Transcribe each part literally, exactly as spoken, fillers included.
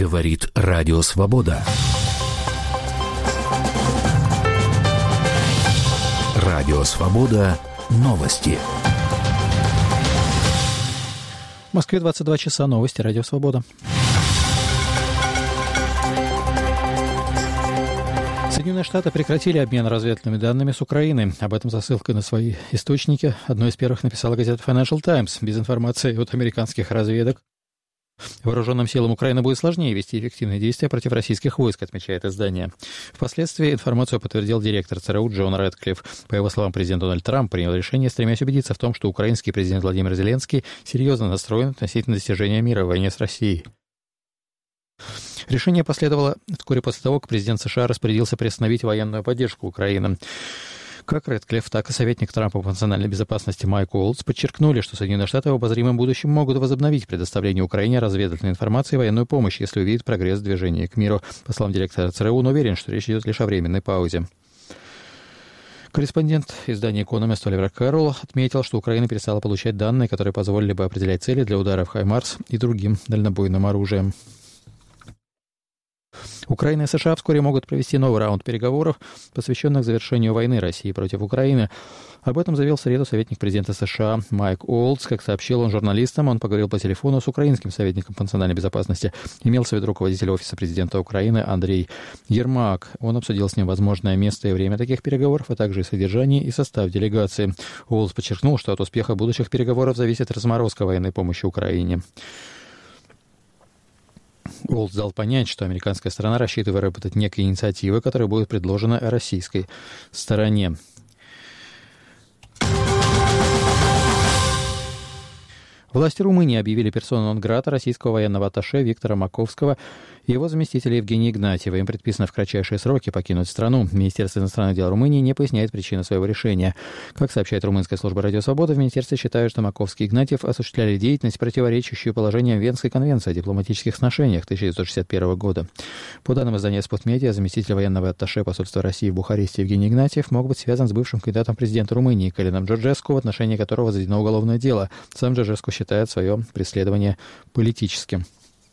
Говорит Радио Свобода. Радио Свобода. Новости. В Москве двадцать два часа. Новости. Радио Свобода. Соединенные Штаты прекратили обмен разведывательными данными с Украиной. Об этом со ссылкой на свои источники одной из первых написала газета Financial Times. Без информации от американских разведок вооруженным силам Украины будет сложнее вести эффективные действия против российских войск, отмечает издание. Впоследствии информацию подтвердил директор ЦРУ Джон Рэдклифф. По его словам, президент Дональд Трамп принял решение, стремясь убедиться в том, что украинский президент Владимир Зеленский серьезно настроен относительно достижения мира в войне с Россией. Решение последовало вскоре после того, как президент США распорядился приостановить военную поддержку Украины. Как Рэдклифф, так и советник Трампа по национальной безопасности Майк Уолтс подчеркнули, что Соединенные Штаты в обозримом будущем могут возобновить предоставление Украине разведывательной информации и военную помощь, если увидят прогресс в движении к миру. По словам директора ЦРУ, он уверен, что речь идет лишь о временной паузе. Корреспондент издания «Экономист» Оливер Кэрролл отметил, что Украина перестала получать данные, которые позволили бы определять цели для ударов «Хаймарс» и другим дальнобойным оружием. Украина и США вскоре могут провести новый раунд переговоров, посвященных завершению войны России против Украины. Об этом заявил в среду советник президента США Майк Уолтс. Как сообщил он журналистам, он поговорил по телефону с украинским советником по национальной безопасности. Имелся в виду руководитель офиса президента Украины Андрей Ермак. Он обсудил с ним возможное место и время таких переговоров, а также и содержание и состав делегации. Уолтс подчеркнул, что от успеха будущих переговоров зависит разморозка военной помощи Украине. Уолтс дал понять, что американская сторона рассчитывает выработать некие инициативы, которые будут предложены российской стороне. Власти Румынии объявили персону нон-грата российского военного атташе Виктора Маковского и его заместителя Евгения Игнатьева. Им предписано в кратчайшие сроки покинуть страну. Министерство иностранных дел Румынии не поясняет причины своего решения. Как сообщает румынская служба «Радио Свобода», в министерстве считают, что Маковский и Игнатьев осуществляли деятельность, противоречащую положениям Венской конвенции о дипломатических сношениях тысяча девятьсот шестьдесят первого года. По данным издания «Спутмедиа», заместитель военного атташе посольства России в Бухаресте Евгений Игнатьев мог быть связан с бывшим кандидатом президента Румынии Калином Джорджеску, в отношении которого заведено уголовное дело. Сам Джорджеску считает свое преследование политическим.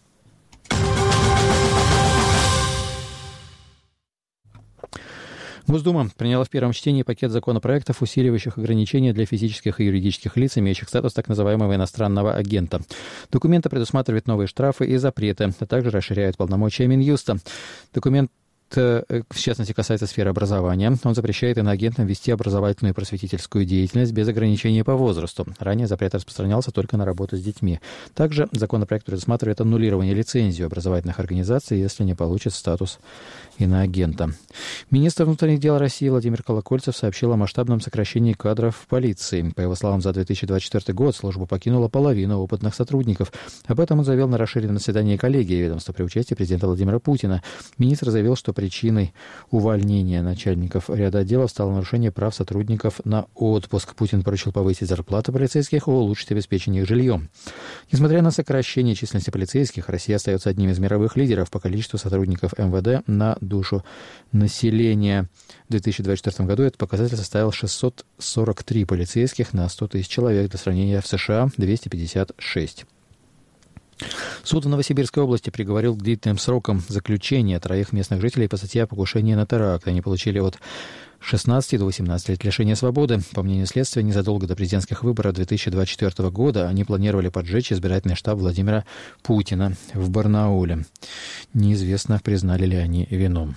Госдума приняла в первом чтении пакет законопроектов, усиливающих ограничения для физических и юридических лиц, имеющих статус так называемого иностранного агента. Документы предусматривают новые штрафы и запреты, а также расширяют полномочия Минюста. Документ в частности, касается сферы образования. Он запрещает иноагентам вести образовательную и просветительскую деятельность без ограничения по возрасту. Ранее запрет распространялся только на работу с детьми. Также законопроект предусматривает аннулирование лицензии образовательных организаций, если не получат статус иноагента. Министр внутренних дел России Владимир Колокольцев сообщил о масштабном сокращении кадров в полиции. По его словам, за две тысячи двадцать четвёртый год службу покинула половина опытных сотрудников. Об этом он заявил на расширенном заседании коллегии ведомства при участии президента Владимира Путина. Министр заявил, что причиной увольнения начальников ряда отделов стало нарушение прав сотрудников на отпуск. Путин поручил повысить зарплаты полицейских и улучшить обеспечение их жильем. Несмотря на сокращение численности полицейских, Россия остается одним из мировых лидеров по количеству сотрудников эм вэ дэ на душу населения. В две тысячи двадцать четвёртом году этот показатель составил шестьсот сорок три полицейских на сто тысяч человек. Для сравнения, в США двести пятьдесят шесть. Суд в Новосибирской области приговорил к длительным срокам заключения троих местных жителей по статье о покушении на теракт. Они получили от шестнадцати до восемнадцати лет лишения свободы. По мнению следствия, незадолго до президентских выборов две тысячи двадцать четвёртого года они планировали поджечь избирательный штаб Владимира Путина в Барнауле. Неизвестно, признали ли они вину.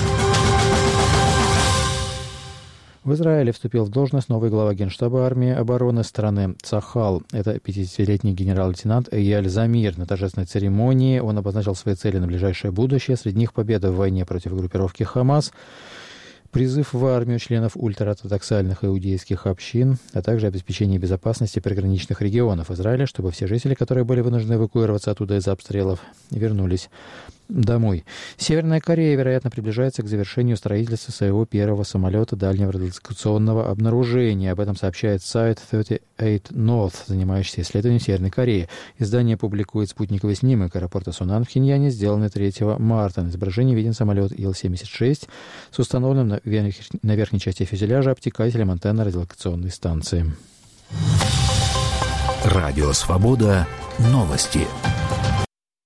В Израиле вступил в должность новый глава Генштаба армии обороны страны Цахал. Это пятидесятилетний генерал-лейтенант Эйяль Замир. На торжественной церемонии он обозначил свои цели на ближайшее будущее. Среди них победа в войне против группировки Хамас, призыв в армию членов ультраортодоксальных иудейских общин, а также обеспечение безопасности приграничных регионов Израиля, чтобы все жители, которые были вынуждены эвакуироваться оттуда из-за обстрелов, вернулись домой. Северная Корея, вероятно, приближается к завершению строительства своего первого самолета дальнего радиолокационного обнаружения. Об этом сообщает сайт тридцать восемь North, занимающийся исследованием Северной Кореи. Издание публикует спутниковый снимок аэропорта Сунан в Пхеньяне, сделанный третьего марта. На изображении виден самолет Ил семьдесят шесть с установленным на, верх... на верхней части фюзеляжа обтекателем антенны радиолокационной станции. Радио Свобода. Новости.